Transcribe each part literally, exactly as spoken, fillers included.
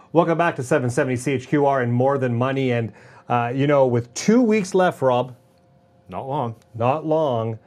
Welcome back to seven seventy C H Q R and More Than Money. And, uh, you know, with two weeks left, Rob. Not long. Not long.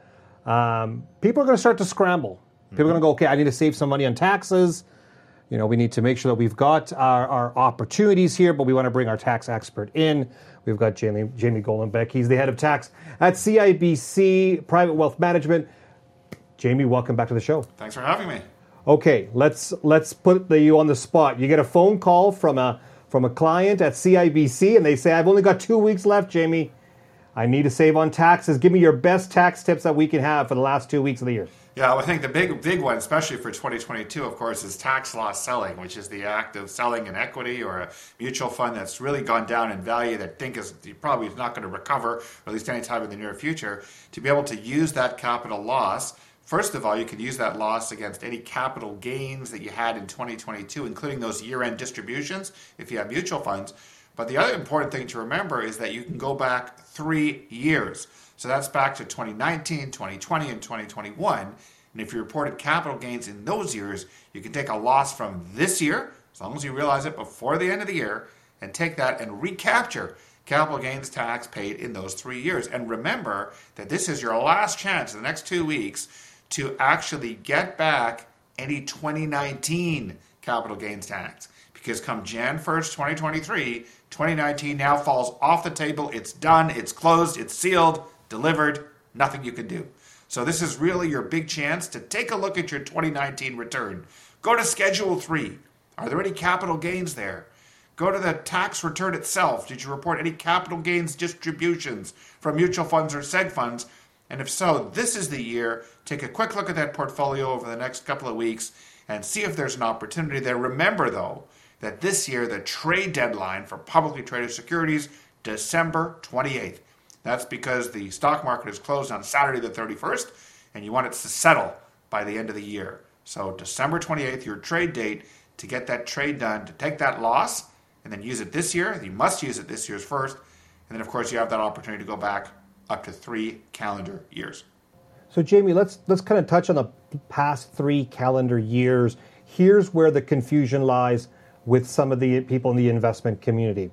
Um, people are going to start to scramble. People mm-hmm. are going to go, okay, I need to save some money on taxes. You know, we need to make sure that we've got our, our opportunities here, but we want to bring our tax expert in. We've got Jamie, Jamie Golenbeck. He's the head of tax at C I B C Private Wealth Management. Jamie, welcome back to the show. Thanks for having me. Okay, let's let's put the, you on the spot. You get a phone call from a from a client at C I B C, and they say, "I've only got two weeks left, Jamie. I need to save on taxes. Give me your best tax tips that we can have for the last two weeks of the year." Yeah, well, I think the big big one, especially for twenty twenty-two, of course, is tax loss selling, which is the act of selling an equity or a mutual fund that's really gone down in value that think is probably not going to recover, or at least anytime in the near future, to be able to use that capital loss. First of all, you could use that loss against any capital gains that you had in twenty twenty-two, including those year-end distributions if you have mutual funds. But the other important thing to remember is that you can go back three years. So that's back to twenty nineteen, twenty twenty, and twenty twenty-one. And if you reported capital gains in those years, you can take a loss from this year, as long as you realize it before the end of the year, and take that and recapture capital gains tax paid in those three years. And remember that this is your last chance in the next two weeks to actually get back any twenty nineteen capital gains tax. Because come January first, twenty twenty-three, twenty nineteen now falls off the table. It's done, it's closed, it's sealed, delivered, nothing you can do. So this is really your big chance to take a look at your twenty nineteen return. Go to Schedule three. Are there any capital gains there? Go to the tax return itself. Did you report any capital gains distributions from mutual funds or seg funds? And if so, this is the year. Take a quick look at that portfolio over the next couple of weeks and see if there's an opportunity there. Remember, though, that this year the trade deadline for publicly traded securities, December twenty-eighth. That's because the stock market is closed on Saturday the thirty-first, and you want it to settle by the end of the year. So December twenty-eighth, your trade date to get that trade done, to take that loss, and then use it this year. You must use it this year's first. And then, of course, you have that opportunity to go back up to three calendar years. So, Jamie, let's let's kind of touch on the past three calendar years. Here's where the confusion lies with some of the people in the investment community.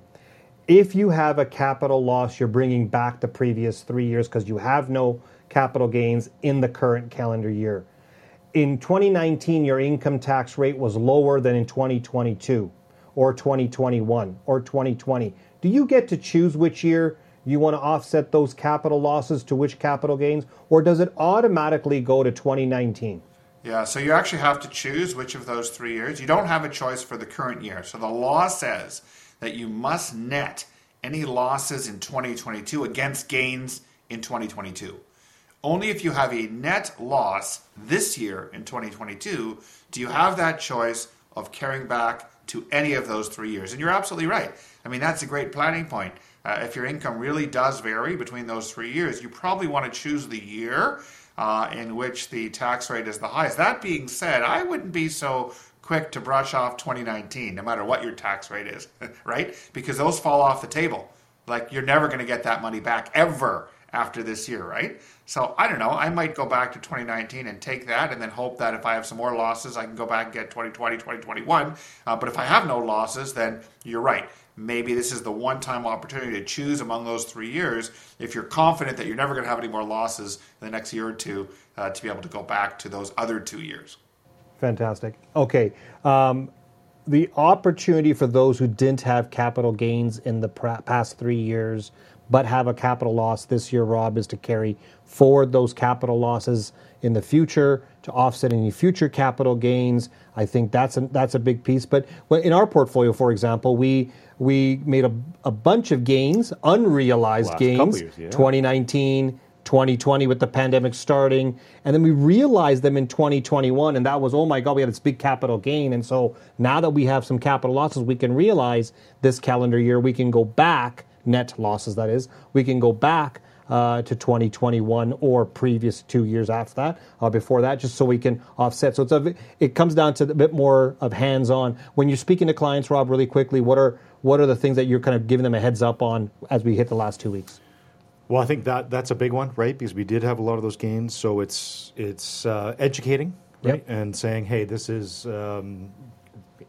If you have a capital loss, you're bringing back the previous three years because you have no capital gains in the current calendar year. In twenty nineteen, your income tax rate was lower than in twenty twenty-two or twenty twenty-one or twenty twenty. Do you get to choose which year you want to offset those capital losses to which capital gains, or does it automatically go to twenty nineteen? Yeah, so you actually have to choose which of those three years. You don't have a choice for the current year. So the law says that you must net any losses in twenty twenty-two against gains in twenty twenty-two. Only if you have a net loss this year in twenty twenty-two do you have that choice of carrying back to any of those three years. And you're absolutely right. I mean, that's a great planning point. Uh, if your income really does vary between those three years, you probably want to choose the year uh, in which the tax rate is the highest. That being said, I wouldn't be so quick to brush off twenty nineteen, no matter what your tax rate is, right? Because those fall off the table. Like, you're never going to get that money back ever after this year, right? So I don't know. I might go back to twenty nineteen and take that and then hope that if I have some more losses, I can go back and get twenty twenty, twenty twenty-one. Uh, but if I have no losses, then you're right. Maybe this is the one-time opportunity to choose among those three years if you're confident that you're never going to have any more losses in the next year or two uh, to be able to go back to those other two years. Fantastic. Okay. Um, the opportunity for those who didn't have capital gains in the past three years but have a capital loss this year, Rob, is to carry forward those capital losses in the future to offset any future capital gains. I think that's a, that's a big piece. But in our portfolio, for example, we we made a, a bunch of gains, unrealized gains, years, yeah. twenty nineteen, twenty twenty with the pandemic starting, and then we realized them in twenty twenty-one, and that was, oh my God, we had this big capital gain. And so now that we have some capital losses, we can realize this calendar year, we can go back, net losses that is, we can go back uh, to twenty twenty-one or previous two years after that, uh, before that, just so we can offset. So it's a, it comes down to a bit more of hands-on. When you're speaking to clients, Rob, really quickly, what are what are the things that you're kind of giving them a heads up on as we hit the last two weeks? Well, I think that that's a big one, right? Because we did have a lot of those gains. So it's it's uh, educating, right? Yep. And saying, hey, this is, um,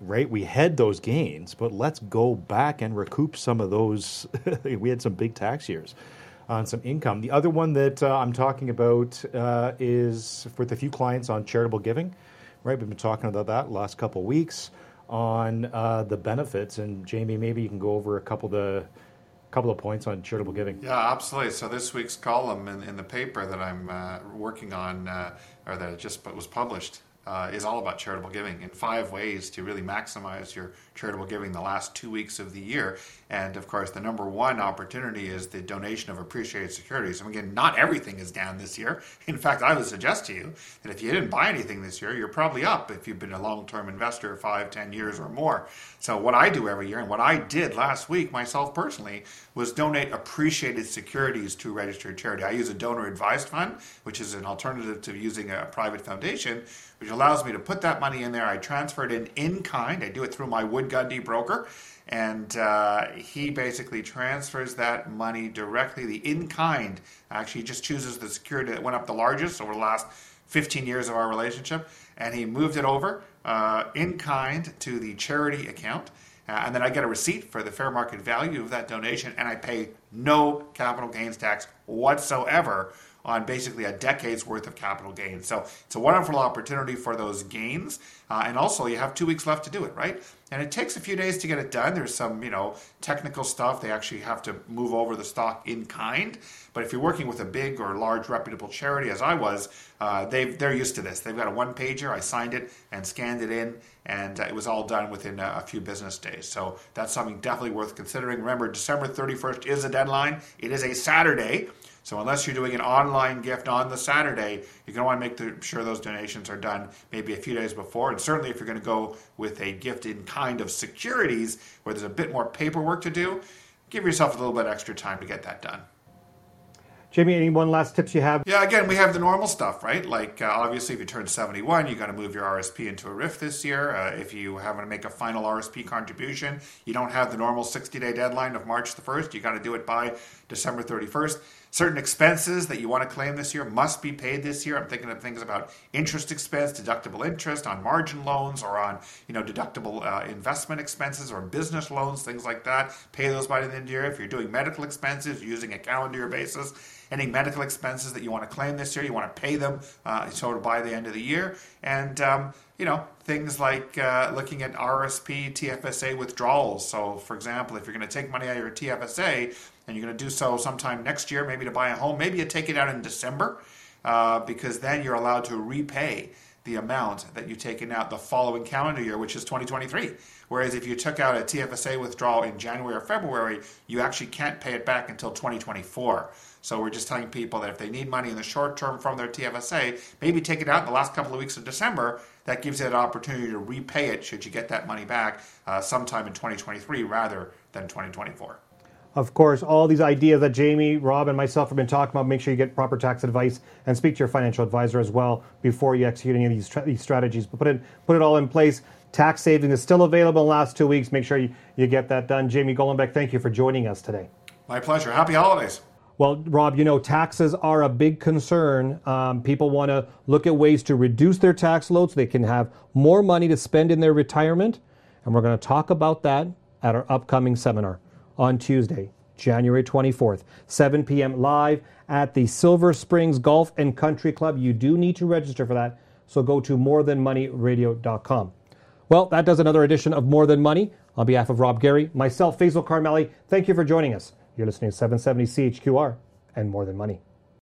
right? We had those gains, but let's go back and recoup some of those. We had some big tax years on some income. The other one that uh, I'm talking about uh, is with a few clients on charitable giving, right? We've been talking about that the last couple of weeks on uh, the benefits. And Jamie, maybe you can go over a couple of the couple of points on charitable giving. Yeah, absolutely. So this week's column in, in the paper that I'm uh, working on, uh, or that just was published, uh, is all about charitable giving in five ways to really maximize your charitable giving the last two weeks of the year. And of course, the number one opportunity is the donation of appreciated securities. And again, not everything is down this year. In fact, I would suggest to you that if you didn't buy anything this year, you're probably up if you've been a long-term investor five, ten years or more. So what I do every year, and what I did last week myself personally, was donate appreciated securities to a registered charity. I use a donor-advised fund, which is an alternative to using a private foundation, which allows me to put that money in there. I transfer it in in kind. I do it through my Wood Gundy broker. And uh, he basically transfers that money directly. The in-kind actually just chooses the security that went up the largest over the last fifteen years of our relationship. And he moved it over uh, in-kind to the charity account. Uh, and then I get a receipt for the fair market value of that donation. And I pay no capital gains tax whatsoever on basically a decade's worth of capital gains. So it's a wonderful opportunity for those gains. Uh, and also you have two weeks left to do it, right? And it takes a few days to get it done. There's some, you know, technical stuff. They actually have to move over the stock in kind. But if you're working with a big or large reputable charity, as I was, uh, they've, they're used to this. They've got a one-pager. I signed it and scanned it in, and uh, it was all done within a, a few business days. So that's something definitely worth considering. Remember, December thirty-first is a deadline. It is a Saturday. So unless you're doing an online gift on the Saturday, you're going to want to make the, sure those donations are done maybe a few days before. And certainly if you're going to go with a gift in kind of securities where there's a bit more paperwork to do, give yourself a little bit extra time to get that done. Jamie, any one last tips you have? Yeah, again, we have the normal stuff, right? Like, uh, obviously, if you turn seventy-one, you got to move your R S P into a R I F this year. Uh, if you have to make a final R S P contribution, you don't have the normal sixty-day deadline of March the first. You got to do it by December thirty-first. Certain expenses that you want to claim this year must be paid this year. I'm thinking of things about interest expense, deductible interest on margin loans, or on, you know, deductible uh, investment expenses or business loans, things like that. Pay those by the end of the year. If you're doing medical expenses using a calendar year basis, any medical expenses that you want to claim this year, you want to pay them uh, sort of by the end of the year. And, um, you know, things like uh, looking at R S P, T F S A withdrawals. So, for example, if you're going to take money out of your T F S A and you're going to do so sometime next year, maybe to buy a home, maybe you take it out in December uh, because then you're allowed to repay the amount that you've taken out the following calendar year, which is twenty twenty-three. Whereas if you took out a T F S A withdrawal in January or February, you actually can't pay it back until twenty twenty-four. So we're just telling people that if they need money in the short term from their T F S A, maybe take it out in the last couple of weeks of December. That gives you an opportunity to repay it should you get that money back uh, sometime in twenty twenty-three rather than twenty twenty-four. Of course, all these ideas that Jamie, Rob, and myself have been talking about, make sure you get proper tax advice and speak to your financial advisor as well before you execute any of these, tra- these strategies. But put it, put it all in place. Tax savings is still available in the last two weeks. Make sure you, you get that done. Jamie Golombek, thank you for joining us today. My pleasure. Happy holidays. Well, Rob, you know, taxes are a big concern. Um, people want to look at ways to reduce their tax load so they can have more money to spend in their retirement. And we're going to talk about that at our upcoming seminar on Tuesday, January twenty-fourth, seven p.m. live at the Silver Springs Golf and Country Club. You do need to register for that, so go to more than money radio dot com. Well, that does another edition of More Than Money. On behalf of Rob Gary, myself, Faisal Karmali, thank you for joining us. You're listening to seven seventy C H Q R and More Than Money.